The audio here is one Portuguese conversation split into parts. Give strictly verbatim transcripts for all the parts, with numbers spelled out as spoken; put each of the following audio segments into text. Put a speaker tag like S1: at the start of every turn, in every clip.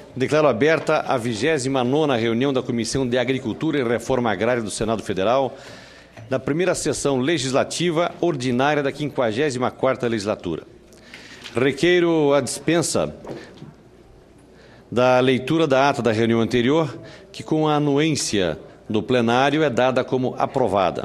S1: Declaro aberta a vigésima nona reunião da Comissão de Agricultura e Reforma Agrária do Senado Federal, da primeira sessão legislativa ordinária da quinquagésima quarta legislatura. Requeiro a dispensa da leitura da ata da reunião anterior, que com a anuência do plenário é dada como aprovada.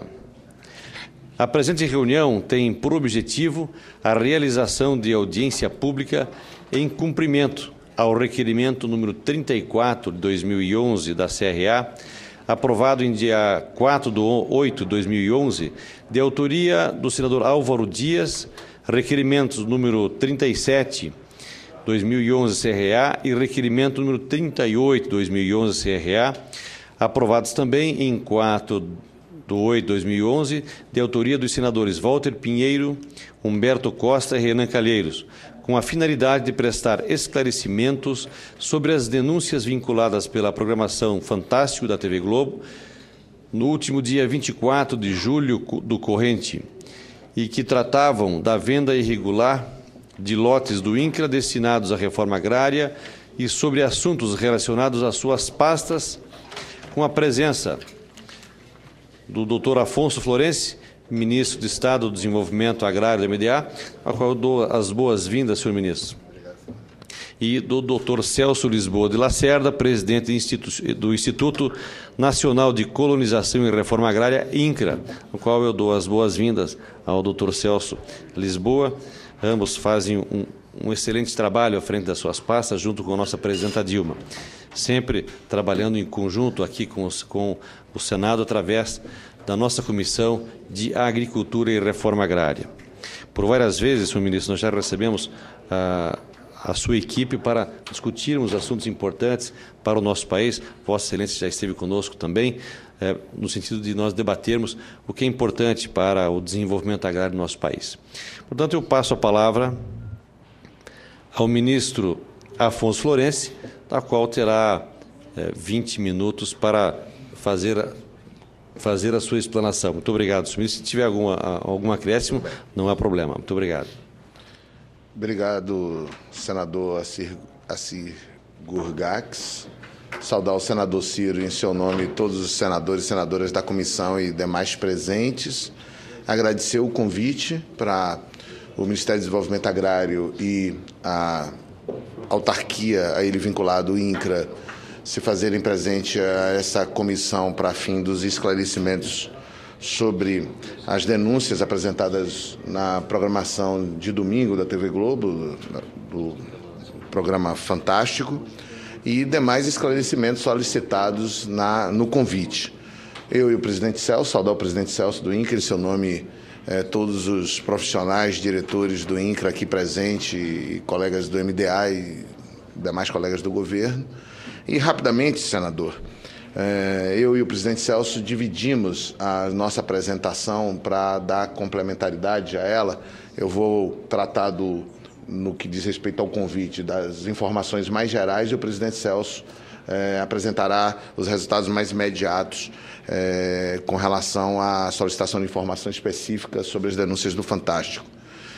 S1: A presente reunião tem por objetivo a realização de audiência pública em cumprimento ao requerimento número trinta e quatro de dois mil e onze da C R A, aprovado em dia quatro de oito de dois mil e onze, de autoria do senador Álvaro Dias, requerimentos número trinta e sete de dois mil e onze C R A e requerimento número trinta e oito de dois mil e onze C R A, aprovados também em quatro de oito de dois mil e onze, de autoria dos senadores Walter Pinheiro, Humberto Costa e Renan Calheiros, com a finalidade de prestar esclarecimentos sobre as denúncias vinculadas pela programação Fantástico da T V Globo no último dia vinte e quatro de julho do corrente e que tratavam da venda irregular de lotes do INCRA destinados à reforma agrária e sobre assuntos relacionados às suas pastas, com a presença do doutor Afonso Florense, ministro de Estado do Desenvolvimento Agrário da M D A, a qual eu dou as boas-vindas, senhor ministro. E do doutor Celso Lisboa de Lacerda, presidente do Instituto Nacional de Colonização e Reforma Agrária, INCRA, ao qual eu dou as boas-vindas ao doutor Celso Lisboa. Ambos fazem um, um excelente trabalho à frente das suas pastas, junto com a nossa presidenta Dilma, sempre trabalhando em conjunto aqui com, os, com o Senado, através da nossa Comissão de Agricultura e Reforma Agrária. Por várias vezes, senhor ministro, nós já recebemos a, a sua equipe para discutirmos assuntos importantes para o nosso país. Vossa Excelência já esteve conosco também, é, no sentido de nós debatermos o que é importante para o desenvolvimento agrário do nosso país. Portanto, eu passo a palavra ao ministro Afonso Florense, da qual terá é, vinte minutos para fazer, fazer a sua explanação. Muito obrigado, senhor ministro. Se tiver alguma, algum acréscimo, não há problema. Muito obrigado.
S2: Obrigado, senador Assir, Assir Gurgax. Saudar o senador Ciro em seu nome, todos os senadores e senadoras da comissão e demais presentes. Agradecer o convite para o Ministério do Desenvolvimento Agrário e a autarquia a ele vinculado, o INCRA, se fazerem presente a essa comissão para fim dos esclarecimentos sobre as denúncias apresentadas na programação de domingo da T V Globo, do programa Fantástico, e demais esclarecimentos solicitados na, no convite. Eu e o presidente Celso, saudar o presidente Celso do INCRA, em seu nome, eh, todos os profissionais, diretores do INCRA aqui presentes, e colegas do M D A e demais colegas do governo. E, rapidamente, senador, eh, eu e o presidente Celso dividimos a nossa apresentação para dar complementaridade a ela. Eu vou tratar do no que diz respeito ao convite, das informações mais gerais, e o presidente Celso eh, apresentará os resultados mais imediatos eh, com relação à solicitação de informação específica sobre as denúncias do Fantástico.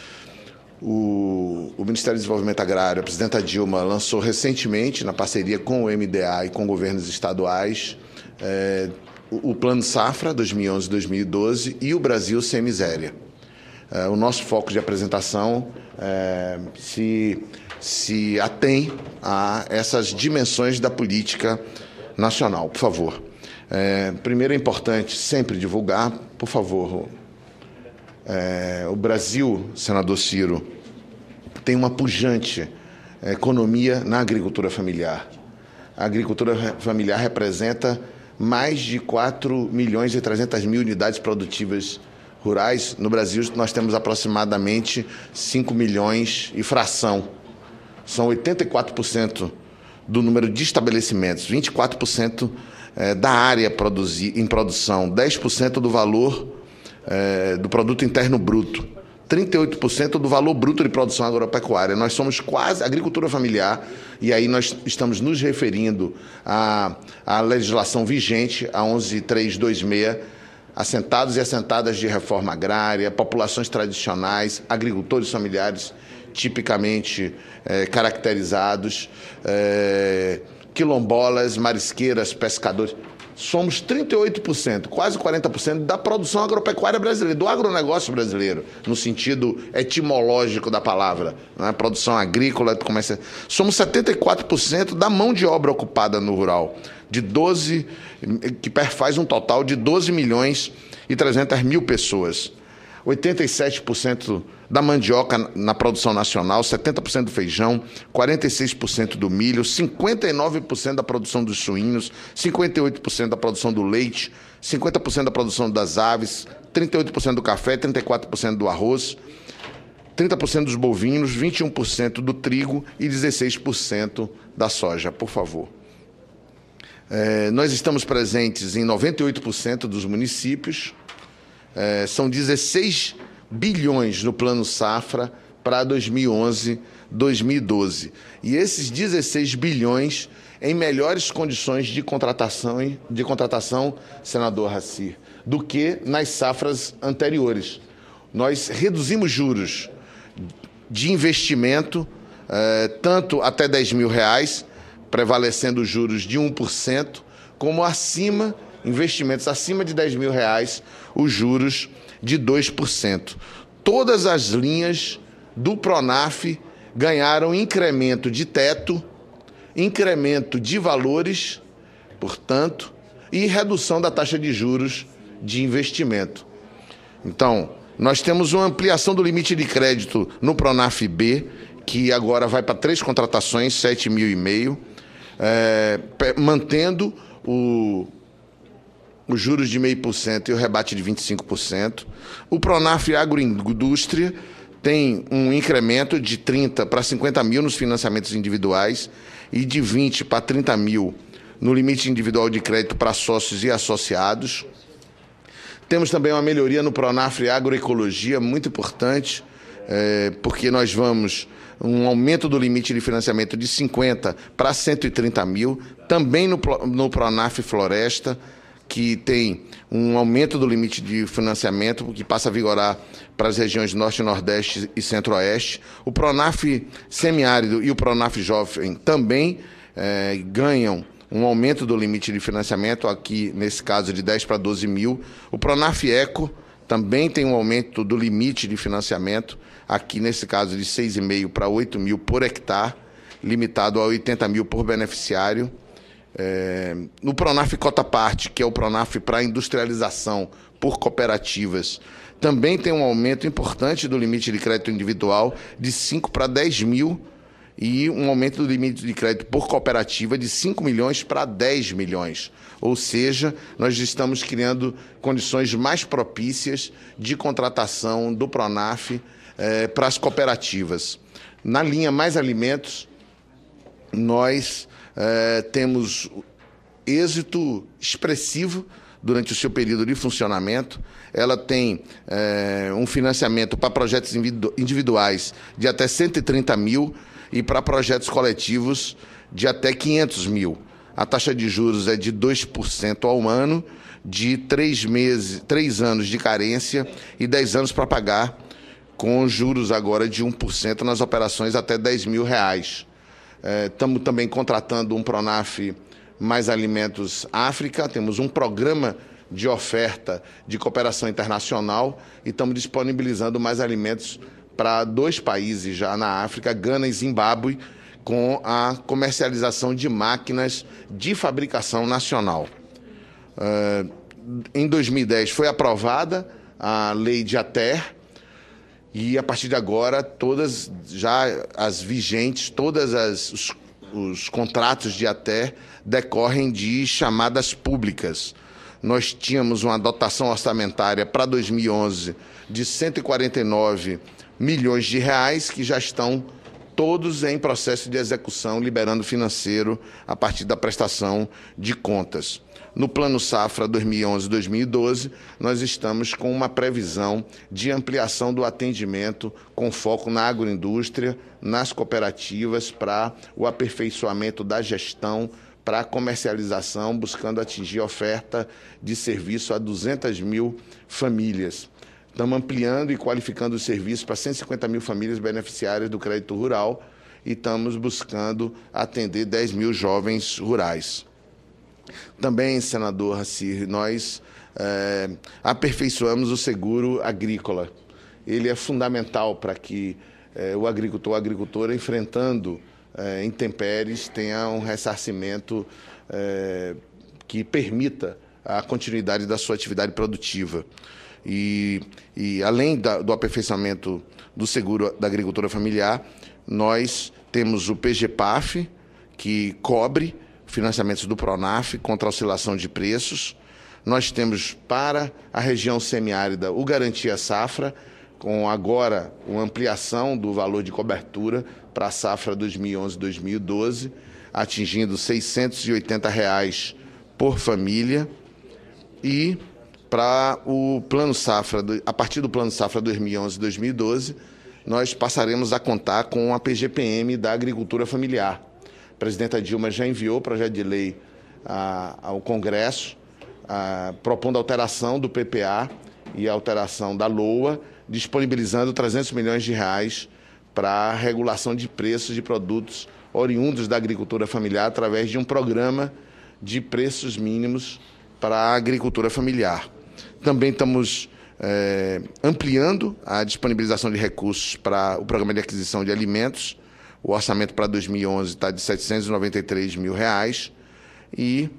S2: O, o Ministério do Desenvolvimento Agrário, a presidenta Dilma, lançou recentemente, na parceria com o M D A e com governos estaduais, eh, o, o Plano Safra dois mil e onze a dois mil e doze e o Brasil Sem Miséria. Eh, o nosso foco de apresentação É, se, se atém a essas dimensões da política nacional. Por favor. É, primeiro, é importante sempre divulgar, por favor, é, o Brasil, senador Ciro, tem uma pujante economia na agricultura familiar. A agricultura familiar representa mais de quatro milhões e trezentas mil unidades produtivas rurais. No Brasil, nós temos aproximadamente cinco milhões e fração. São oitenta e quatro por cento do número de estabelecimentos, vinte e quatro por cento da área em produção, dez por cento do valor do produto interno bruto, trinta e oito por cento do valor bruto de produção agropecuária. Nós somos quase agricultura familiar, e aí nós estamos nos referindo à, à legislação vigente, a onze mil trezentos e vinte e seis, assentados e assentadas de reforma agrária, populações tradicionais, agricultores familiares tipicamente eh, caracterizados, eh, quilombolas, marisqueiras, pescadores. Somos trinta e oito por cento, quase quarenta por cento da produção agropecuária brasileira, do agronegócio brasileiro, no sentido etimológico da palavra, né? Produção agrícola, comercial. Somos setenta e quatro por cento da mão de obra ocupada no rural, de doze, que faz um total de doze milhões e trezentas mil pessoas. oitenta e sete por cento da mandioca na produção nacional, setenta por cento do feijão, quarenta e seis por cento do milho, cinquenta e nove por cento da produção dos suínos, cinquenta e oito por cento da produção do leite, cinquenta por cento da produção das aves, trinta e oito por cento do café, trinta e quatro por cento do arroz, trinta por cento dos bovinos, vinte e um por cento do trigo e dezesseis por cento da soja. Por favor. É, nós estamos presentes em noventa e oito por cento dos municípios. É, são dezesseis bilhões no Plano Safra para dois mil e onze, dois mil e doze. E esses dezesseis bilhões em melhores condições de contratação, de contratação, senador Raci, do que nas safras anteriores. Nós reduzimos juros de investimento, eh, tanto até dez mil reais, prevalecendo juros de um por cento, como acima, investimentos acima de dez mil reais, os juros de dois por cento. Todas as linhas do Pronaf ganharam incremento de teto, incremento de valores, portanto, e redução da taxa de juros de investimento. Então, nós temos uma ampliação do limite de crédito no Pronaf B, que agora vai para três contratações, sete mil e meio, é, mantendo o os juros de zero vírgula cinco por cento e o rebate de vinte e cinco por cento. O Pronaf Agroindústria tem um incremento de trinta para cinquenta mil nos financiamentos individuais e de vinte para trinta mil no limite individual de crédito para sócios e associados. Temos também uma melhoria no Pronaf Agroecologia, muito importante, é, porque nós vamos um aumento do limite de financiamento de cinquenta para cento e trinta mil, também no, no Pronaf Floresta, que tem um aumento do limite de financiamento, que passa a vigorar para as regiões Norte, Nordeste e Centro-Oeste. O Pronaf Semiárido e o Pronaf Jovem também eh, ganham um aumento do limite de financiamento, aqui nesse caso de dez para doze mil. O Pronaf Eco também tem um aumento do limite de financiamento, aqui nesse caso de seis vírgula cinco para oito mil por hectare, limitado a oitenta mil por beneficiário. É, no Pronaf Cota Parte, que é o Pronaf para industrialização por cooperativas, também tem um aumento importante do limite de crédito individual de cinco para dez mil e um aumento do limite de crédito por cooperativa de cinco milhões para dez milhões. Ou seja, nós estamos criando condições mais propícias de contratação do Pronaf é, para as cooperativas. Na linha Mais Alimentos, nós É, temos êxito expressivo durante o seu período de funcionamento. Ela tem é, um financiamento para projetos individuais de até cento e trinta mil e para projetos coletivos de até quinhentos mil. A taxa de juros é de dois por cento ao ano, de três meses, três anos de carência e dez anos para pagar, com juros agora de um por cento nas operações até dez mil reais. Estamos é, também contratando um Pronaf Mais Alimentos África, temos um programa de oferta de cooperação internacional e estamos disponibilizando mais alimentos para dois países já na África, Gana e Zimbábue, com a comercialização de máquinas de fabricação nacional. É, em dois mil e dez foi aprovada a lei de ATER, e, a partir de agora, todas já as vigentes, todos os, os contratos de ATER decorrem de chamadas públicas. Nós tínhamos uma dotação orçamentária para dois mil e onze de cento e quarenta e nove milhões de reais, que já estão todos em processo de execução, liberando financeiro a partir da prestação de contas. No Plano Safra dois mil e onze, dois mil e doze, nós estamos com uma previsão de ampliação do atendimento com foco na agroindústria, nas cooperativas, para o aperfeiçoamento da gestão, para a comercialização, buscando atingir a oferta de serviço a duzentas mil famílias. Estamos ampliando e qualificando os serviços para cento e cinquenta mil famílias beneficiárias do crédito rural e estamos buscando atender dez mil jovens rurais. Também, senador Racir, nós é, aperfeiçoamos o seguro agrícola. Ele é fundamental para que é, o agricultor, a agricultora, enfrentando é, intempéries, tenha um ressarcimento é, que permita a continuidade da sua atividade produtiva. E, e além da, do aperfeiçoamento do seguro da agricultura familiar, nós temos o P G P A F, que cobre financiamentos do Pronaf contra a oscilação de preços. Nós temos para a região semiárida o Garantia Safra, com agora uma ampliação do valor de cobertura para a safra dois mil e onze dois mil e doze, atingindo seiscentos e oitenta reais por família. E para o Plano Safra, a partir do Plano Safra dois mil e onze dois mil e doze, nós passaremos a contar com a P G P M da agricultura familiar. A presidenta Dilma já enviou o projeto de lei a, ao Congresso, a, propondo alteração do P P A e a alteração da LOA, disponibilizando trezentos milhões de reais para a regulação de preços de produtos oriundos da agricultura familiar através de um programa de preços mínimos para a agricultura familiar. Também estamos é, ampliando a disponibilização de recursos para o programa de aquisição de alimentos. O orçamento para dois mil e onze está de setecentos e noventa e três mil reais e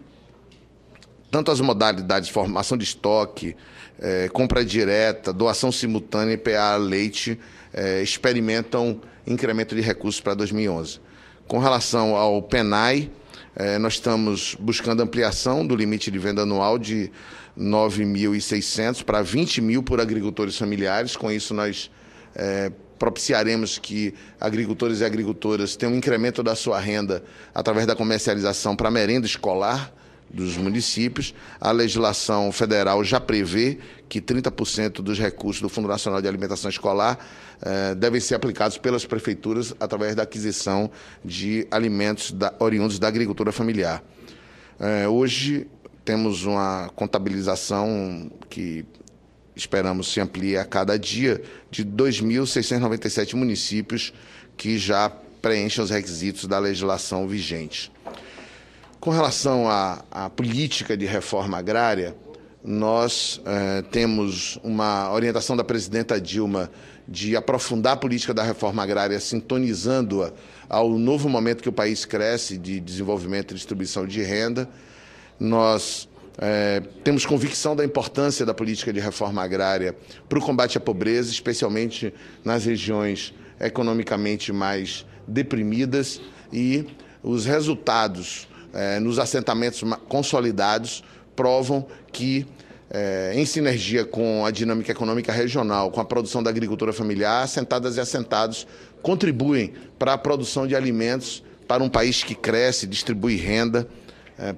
S2: tanto as modalidades de formação de estoque, é, compra direta, doação simultânea e P A leite é, experimentam incremento de recursos para dois mil e onze. Com relação ao PENAI, é, nós estamos buscando ampliação do limite de venda anual de nove mil e seiscentos para vinte mil por agricultores familiares. Com isso, nós é, propiciaremos que agricultores e agricultoras tenham um incremento da sua renda através da comercialização para a merenda escolar dos municípios. A legislação federal já prevê que trinta por cento dos recursos do Fundo Nacional de Alimentação Escolar eh, devem ser aplicados pelas prefeituras através da aquisição de alimentos da, oriundos da agricultura familiar. Eh, hoje temos uma contabilização que esperamos se amplie a cada dia de dois mil seiscentos e noventa e sete municípios que já preenchem os requisitos da legislação vigente. Com relação à, à política de reforma agrária, nós eh, temos uma orientação da presidenta Dilma de aprofundar a política da reforma agrária, sintonizando-a ao novo momento que o país cresce de desenvolvimento e distribuição de renda. Nós eh, temos convicção da importância da política de reforma agrária para o combate à pobreza, especialmente nas regiões economicamente mais deprimidas, e os resultados Eh, nos assentamentos consolidados provam que, eh, em sinergia com a dinâmica econômica regional, com a produção da agricultura familiar, assentadas e assentados contribuem para a produção de alimentos para um país que cresce, distribui renda eh,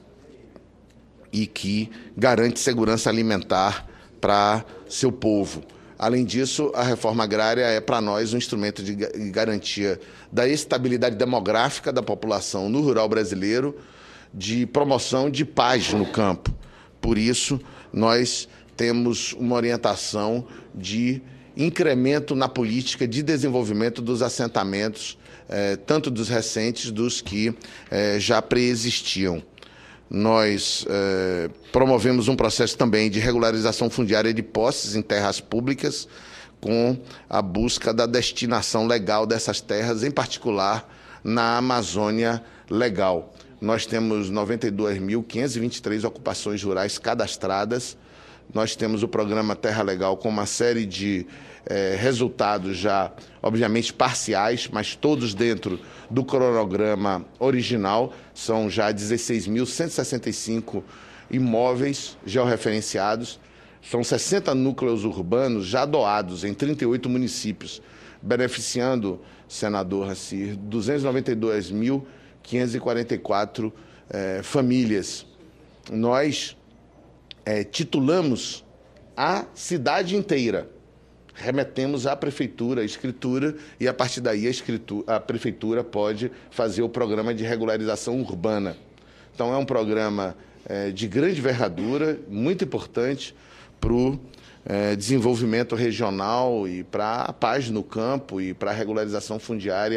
S2: e que garante segurança alimentar para seu povo. Além disso, a reforma agrária é, para nós, um instrumento de garantia da estabilidade demográfica da população no rural brasileiro, de promoção de paz no campo. Por isso, nós temos uma orientação de incremento na política de desenvolvimento dos assentamentos, eh, tanto dos recentes, dos que eh, já preexistiam. Nós eh, promovemos um processo também de regularização fundiária de posses em terras públicas, com a busca da destinação legal dessas terras, em particular na Amazônia Legal. Nós temos noventa e duas mil quinhentas e vinte e três ocupações rurais cadastradas. Nós temos o programa Terra Legal com uma série de eh, resultados já, obviamente, parciais, mas todos dentro do cronograma original. São já dezesseis mil cento e sessenta e cinco imóveis georreferenciados. São sessenta núcleos urbanos já doados em trinta e oito municípios, beneficiando, senador Racir, duzentas e noventa e duas mil quinhentas e quarenta e quatro eh, famílias. Nós eh, titulamos a cidade inteira, remetemos à prefeitura a escritura e, a partir daí, a, escritura, a prefeitura pode fazer o programa de regularização urbana. Então, é um programa eh, de grande envergadura, muito importante para o eh, desenvolvimento regional e para a paz no campo e para a regularização fundiária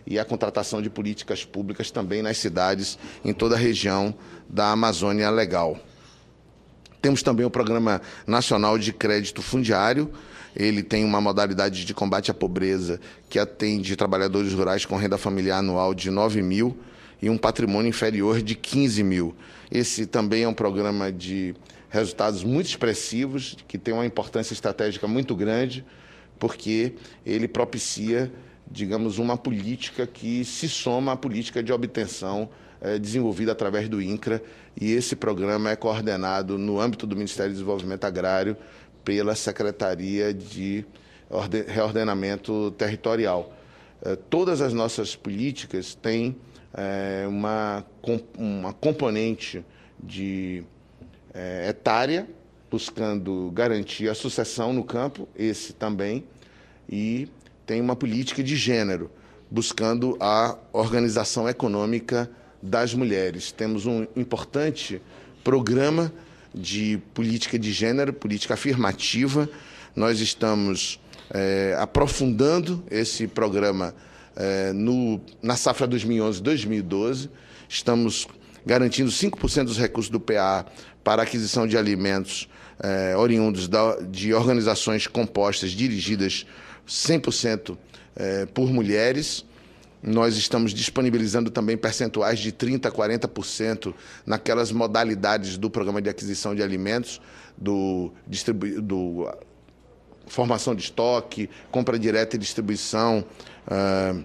S2: e a contratação de políticas públicas também nas cidades, em toda a região da Amazônia Legal. Temos também o Programa Nacional de Crédito Fundiário. Ele tem uma modalidade de combate à pobreza que atende trabalhadores rurais com renda familiar anual de nove mil e um patrimônio inferior de quinze mil. Esse também é um programa de resultados muito expressivos, que tem uma importância estratégica muito grande, porque ele propicia, digamos, uma política que se soma à política de obtenção eh, desenvolvida através do INCRA, e esse programa é coordenado no âmbito do Ministério do Desenvolvimento Agrário pela Secretaria de Reordenamento Territorial. Eh, todas as nossas políticas têm eh, uma, uma componente de eh, etária, buscando garantir a sucessão no campo, esse também, e tem uma política de gênero, buscando a organização econômica das mulheres. Temos um importante programa de política de gênero, política afirmativa. Nós estamos é, aprofundando esse programa é, no, na safra dois mil e onze, dois mil e doze. Estamos garantindo cinco por cento dos recursos do P A para aquisição de alimentos é, oriundos da, de organizações compostas, dirigidas cem por cento é, por mulheres. Nós estamos disponibilizando também percentuais de trinta por cento a quarenta por cento naquelas modalidades do programa de aquisição de alimentos, do, distribu do formação de estoque, compra direta e distribuição. Uh,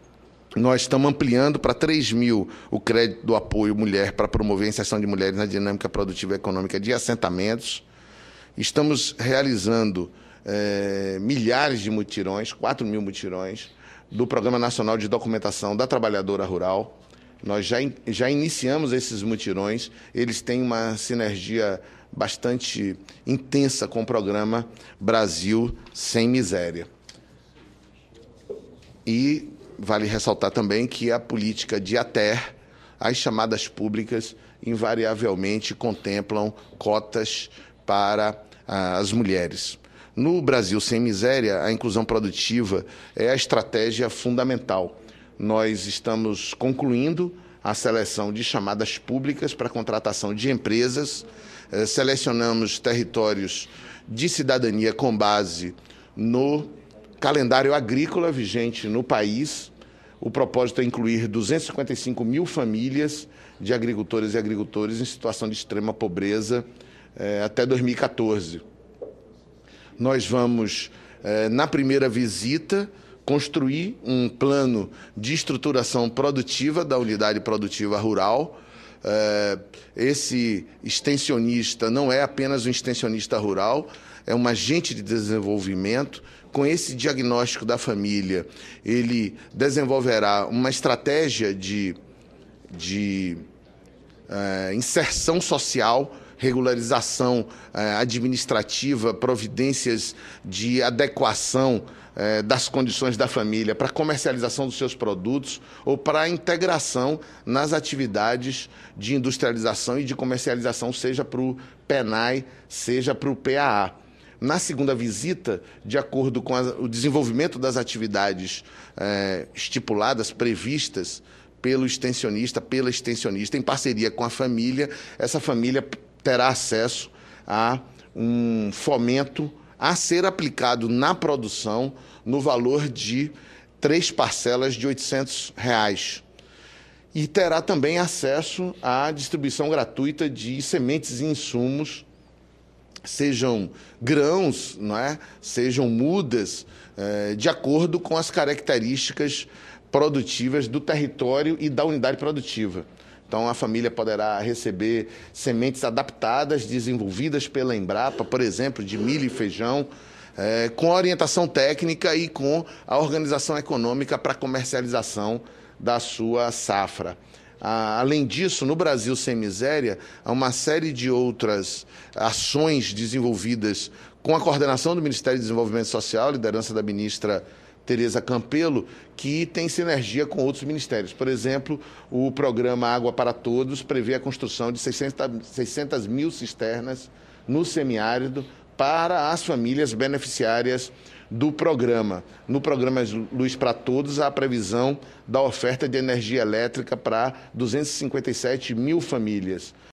S2: nós estamos ampliando para três mil o crédito do apoio mulher para promover a inserção de mulheres na dinâmica produtiva e econômica de assentamentos. Estamos realizando eh, milhares de mutirões, quatro mil mutirões, do Programa Nacional de Documentação da Trabalhadora Rural. Nós já, in, já iniciamos esses mutirões, eles têm uma sinergia bastante intensa com o programa Brasil Sem Miséria. E vale ressaltar também que a política de ATER, as chamadas públicas, invariavelmente contemplam cotas para ah, as mulheres. No Brasil Sem Miséria, a inclusão produtiva é a estratégia fundamental. Nós estamos concluindo a seleção de chamadas públicas para a contratação de empresas, eh, selecionamos territórios de cidadania com base no calendário agrícola vigente no país. O propósito é incluir duzentas e cinquenta e cinco mil famílias de agricultoras e agricultores em situação de extrema pobreza eh, até dois mil e quatorze. Nós vamos, eh, na primeira visita, construir um plano de estruturação produtiva da unidade produtiva rural. Eh, esse extensionista não é apenas um extensionista rural, é um agente de desenvolvimento. Com esse diagnóstico da família, ele desenvolverá uma estratégia de, de eh, inserção social, regularização eh, administrativa, providências de adequação eh, das condições da família para comercialização dos seus produtos ou para a integração nas atividades de industrialização e de comercialização, seja para o PENAI, seja para o P A A. Na segunda visita, de acordo com a, o desenvolvimento das atividades eh, estipuladas, previstas pelo extensionista, pela extensionista, em parceria com a família, essa família terá acesso a um fomento a ser aplicado na produção no valor de três parcelas de oitocentos reais. E terá também acesso à distribuição gratuita de sementes e insumos, sejam grãos, não é? Sejam mudas, eh, de acordo com as características produtivas do território e da unidade produtiva. Então, a família poderá receber sementes adaptadas, desenvolvidas pela Embrapa, por exemplo, de milho e feijão, eh, com orientação técnica e com a organização econômica para a comercialização da sua safra. Ah, além disso, no Brasil Sem Miséria, há uma série de outras ações desenvolvidas com a coordenação do Ministério do Desenvolvimento Social, liderança da ministra Tereza Campelo, que tem sinergia com outros ministérios. Por exemplo, o programa Água para Todos prevê a construção de seiscentas mil cisternas no semiárido para as famílias beneficiárias do programa. No programa Luz para Todos, há a previsão da oferta de energia elétrica para duzentas e cinquenta e sete mil famílias.